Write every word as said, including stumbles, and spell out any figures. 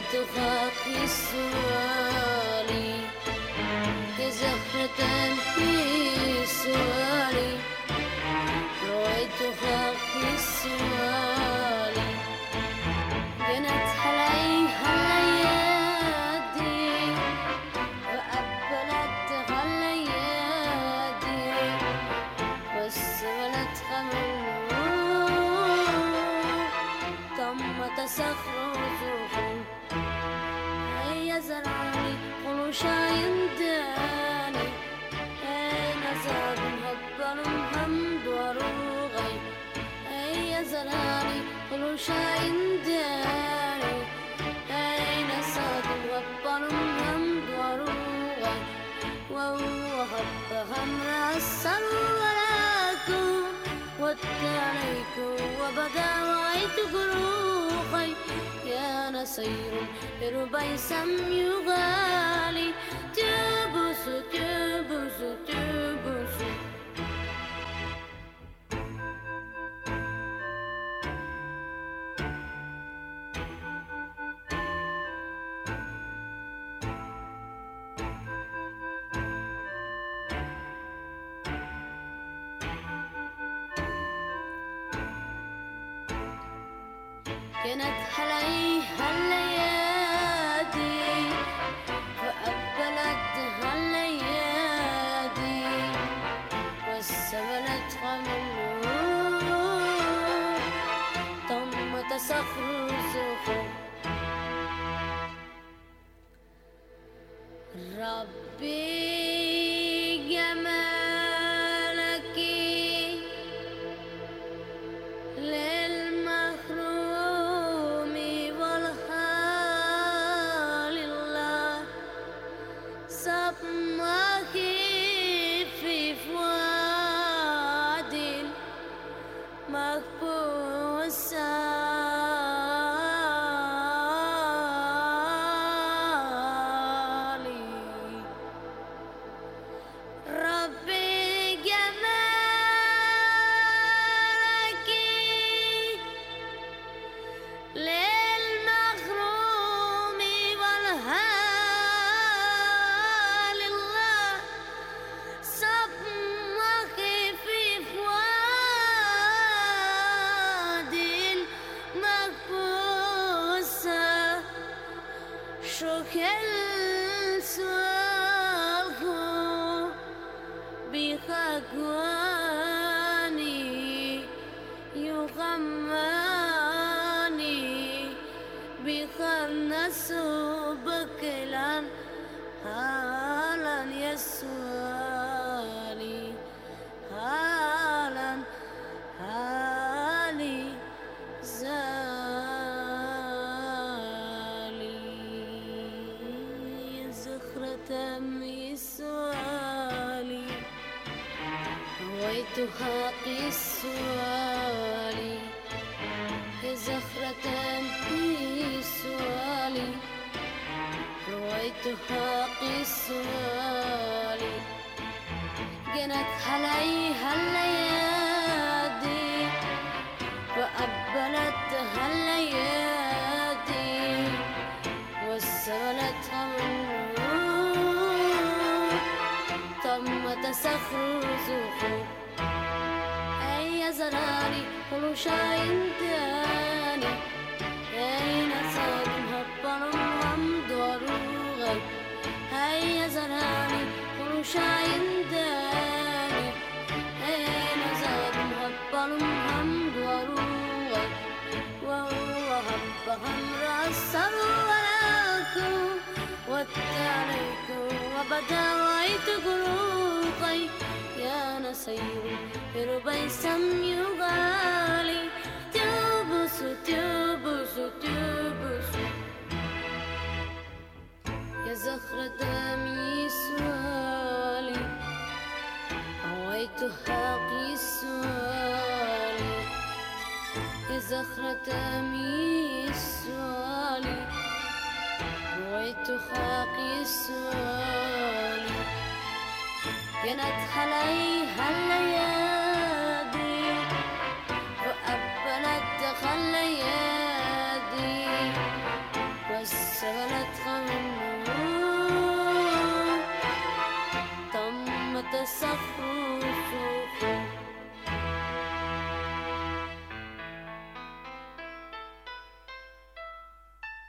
رويت خاقي السؤالي يا زهرة في سؤالي رويت خاقي السؤالي جنت عليها الليادي وأقبلتها الليادي واستولتها من ثم تسخروا هيا زرعني قلوا شاين داني هيا زاد هبل حمد وروغي هيا زرعني قلوا شاين داني هيا زاد هبل حمد وروغي وهو هب همرا السلولاكو واتعليكو وبدا وعيت قروخي يا نصير بربع سم يغالي تبوس تبوس تبوس كانت عليها الليادي فأقبلتها الليادي واستبلتها من نور ثم تسخر زخور ربي جمالك في فؤاد مكبوس ربي جمالك للمغروم والهال الله صبمك في فؤاد مكبوسة شكل سؤالك بخاقواني يغماني بخرنس بكلا هالا يسوالي هالا هالي زالي زخرة مسوالي رويت خاقي السؤالي يا زخرة في سؤالي رويت خاقي السؤالي جنت عليها الليادي وأقبلتها الليادي واستولتها من نور ثم تسخر زخور هيا زراري قلوا شاين تاني أين صاد هبل حمد وروغي هيا زراري قلوا شاين تاني أين صاد هبل حمد وروغي وهو هب همرا السلولاكو واتعليكو وبدا وعيت قروقي يا نصير بربع سم يغالي تبوس تبوس تبوس يا زخرة دمي سؤالي رويت خاقي السؤالي يا زخرة دمي سؤالي رويت خاقي السؤالي كانت عليها الليالي